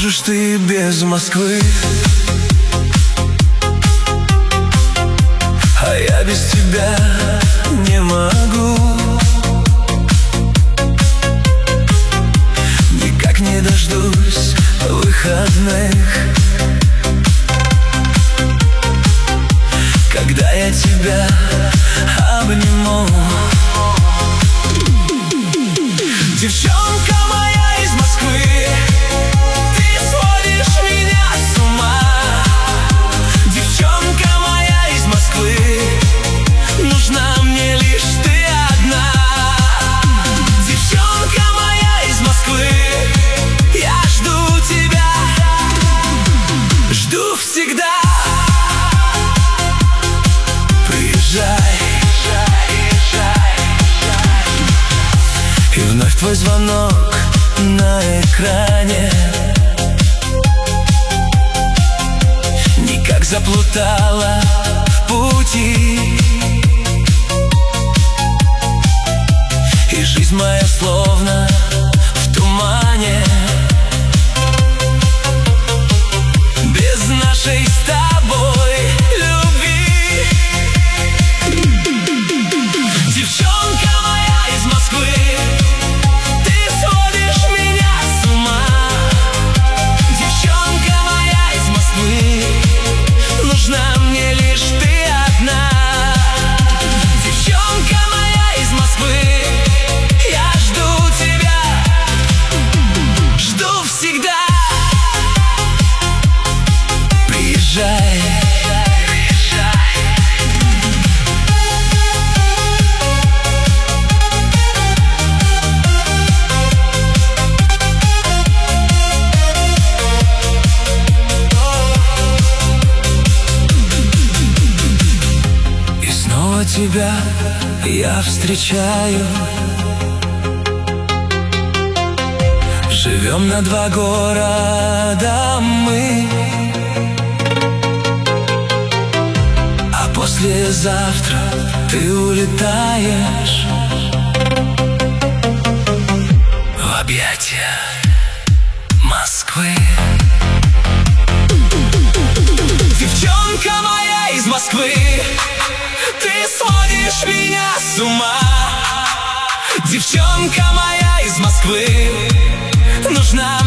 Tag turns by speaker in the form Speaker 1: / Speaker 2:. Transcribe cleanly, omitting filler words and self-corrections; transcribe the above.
Speaker 1: можешь ты без Москвы, а я без тебя не могу. Никак не дождусь выходных, когда я тебя обниму. Девчонка моя из Москвы, ты сводишь меня с ума. Девчонка моя из Москвы, нужна мне лишь ты одна. Девчонка моя из Москвы, я жду тебя, жду всегда. Приезжай, и вновь твой звонок на экране. Никак заплутала в пути, и жизнь моя словно в тумане. Без нашей с тобой любви. Девчонка моя из Москвы, ты сводишь меня с ума. Девчонка моя из Москвы, нужна мне лишь ты одна. Девчонка моя из Москвы, я жду тебя, жду всегда. Приезжай, и снова тебя я встречаю. Живем на два города мы, а послезавтра ты улетаешь в объятия Москвы. Девчонка моя из Москвы, ты сводишь меня с ума. Девчонка моя из Москвы, нужна